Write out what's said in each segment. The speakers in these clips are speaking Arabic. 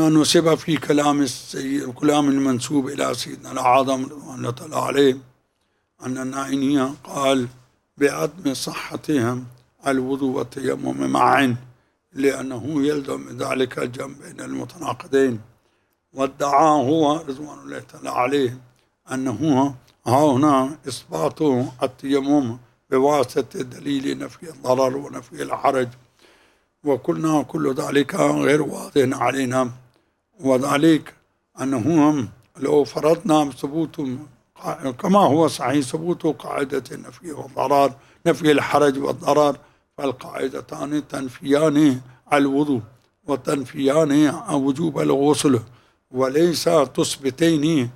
ما نسب في كلام المنسوب إلى سيدنا الأعظم رضوان الله عليه أن النائنية قال بعدم صحتهم الوضوء والتيمم معا، لأنه يلزم ذلك الجمع بين المتناقضين. وادعى هو رضوان الله تعالى عليه أنه هنا إثبات التيمم بواسطة دليل نفي الضرر ونفي الحرج، وقلنا كل ذلك غير واضح علينا، وذلك أنه لو فرضنا ثبوت كما هو صحيح ثبوت قاعدة النفي والضرر نفي الحرج والضرر، فالقاعدتان تنفيان الوضوء وتنفيان وجوب الغسل، وليس تثبتين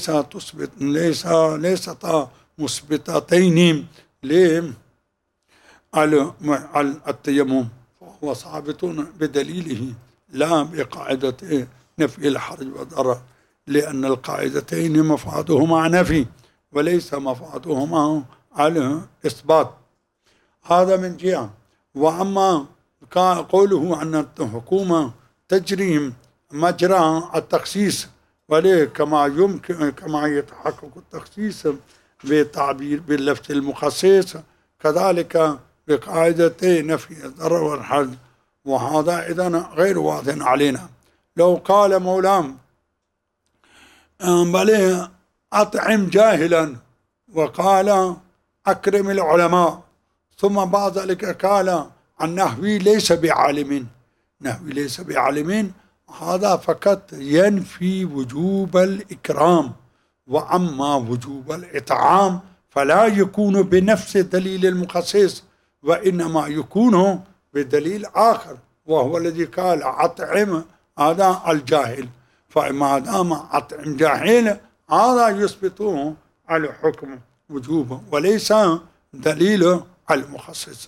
ليستا مثبتتين للتيمم، فهو ثابت بدليله لا بقاعدة نفي الحرج والضرر، لأن القاعدتين مفادهما نفي وليس مفادهما على إثبات. هذا من جهة. وأما قوله أن الحكومة تجري مجرى التخصيص، وليه كما يتحقق التخصيص بالتعبير باللفظ المخصص كذلك بقاعدة نفي الضرر والحرج، وهذا إذن غير واضح علينا. لو قال مولام بل أطعم جاهلا وقال أكرم العلماء، ثم بعد ذلك قال النحوي ليس بعالم، هذا فقط ينفي وجوب الإكرام، وأما وجوب الإطعام فلا يكون بنفس دليل المخصص، وإنما يكون بدليل آخر، وهو الذي قال أطعم هذا الجاهل، فما دام أطعم جاهل هذا يثبته على حكم وجوبه وليس دليل المخصص.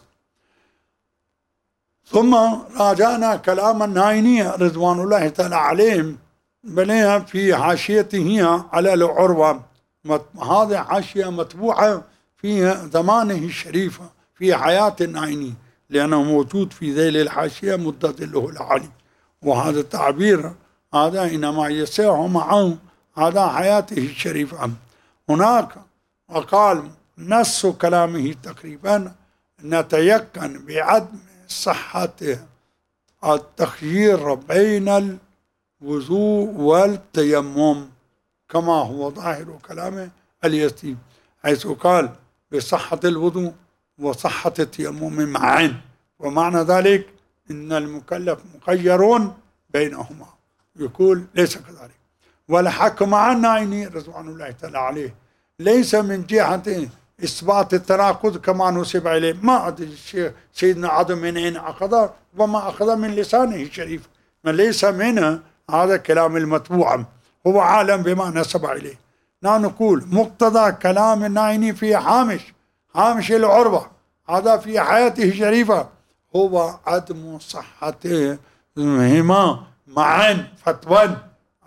ثم راجعنا كلام النائنية رضوان الله تعالى عليهم بليها في حاشيته على العروة، هذه حاشية مطبوعة في زمانه الشريف في حياة النائني، لأنه موجود في ذيل الحاشية مدة له العالي، وهذا التعبير هذا إنما يسيع معه هذا حياته الشريفة. هناك وقال نص كلامه تقريبا نتيقن بعدم صحة التخيير بين الوضوء والتيمم كما هو ظاهر كلامه اليتيم، حيث قال بصحة الوضوء وصحة التيمم معا، ومعنى ذلك إن المكلف مخير بينهما، يقول ليس كذلك. والحق مع النائني رضوان الله تعالى عليه ليس من جهة إثبات التناقض كما نسب إليه، ما أدري الشيخ سيدنا عدم من أين أخذ، وما أخذ من لسانه الشريف، ما ليس منه هذا كلام المتبوع، هو عالم بما نسب إليه. نقول مقتضى كلام النائني في هامش العروة هذا في حياته الشريفة هو عدم صحتهما معا فتوى،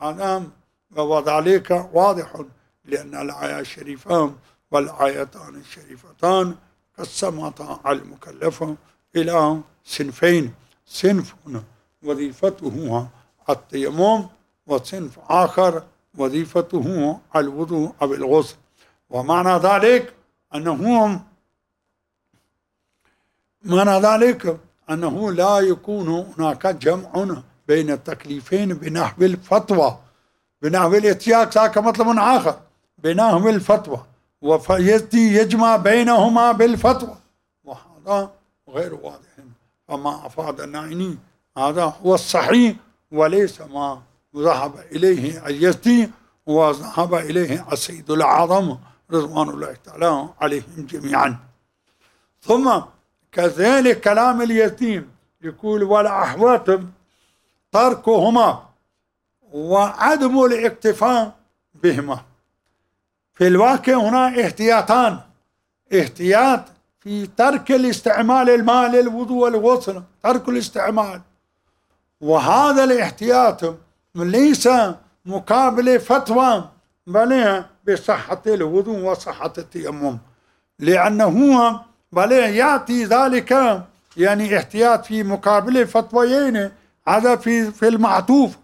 وذلك واضح لأن الآية الشريفة والآيتان الشريفتان قسمتا المكلف إلى صنفين، صنف وظيفته التيمم، وصنف آخر وظيفته الوضوء أو الغسل. ومعنى ذلك أنه لا يكون هناك جمع بين التكليفين بنحو الفتوى، بنحو الاتياق ذاك مطلب آخر، بنحو الفتوى، يجمع بينهما بالفتوى، وهذا غير واضح. فما أفاد النائني هذا هو الصحيح، وليس ما ذهب إليه اليزدي وذهب إليه السيد الأعظم رضوان الله تعالى عليهم جميعا. ثم كذلك كلام اليزدي يقول والأحوات تركهما وعدم الاكتفاء بهما. في الواقع هنا احتياطان، احتياط في ترك الاستعمال الماء للوضوء والغسل، ترك الاستعمال، وهذا الاحتياط ليس مقابل فتوى بل بصحة الوضوء وصحة التيمم، لأنه بل يأتي ذلك يعني احتياط في مقابل فتويين، هذا في المعطوف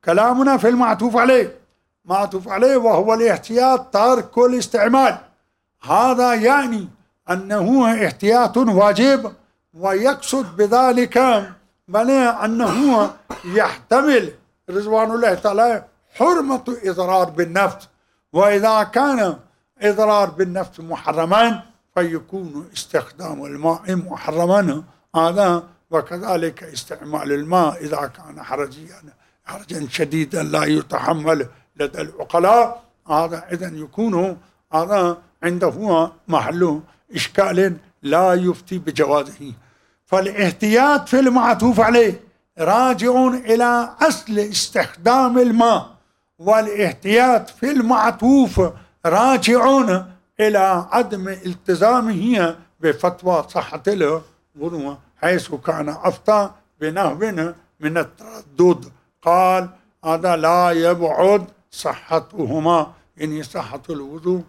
كلامنا في المعطوف عليه، معطوف عليه وهو الاحتياط ترك الاستعمال. هذا يعني أنه احتياط واجب، ويقصد بذلك بل أنه يحتمل رضوان الله تعالى حرمة إضرار بالنفس، وإذا كان إضرار بالنفس محرما فيكون استخدام الماء محرما هذا، وكذلك استعمال الماء إذا كان حرجا شديدا لا يتحمل لدى العقلاء، هذا إذن يكون هذا عنده محل إشكال لا يفتي بجوازه. فالاحتياط في المعطوف عليه راجع إلى أصل استخدام الماء، والاحتياط في المعطوف راجع إلى عدم التزامه بفتوى صحة الوضوء، حيث كان أفتى بنحو من التردد، قال هذا لا يبعد صحتهما، يعني صحة الوضوء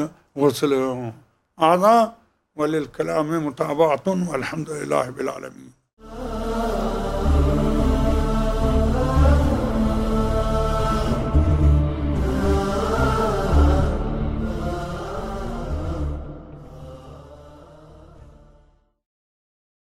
والغسل. هذا وللكلام متابعة، والحمد لله بالعالمين.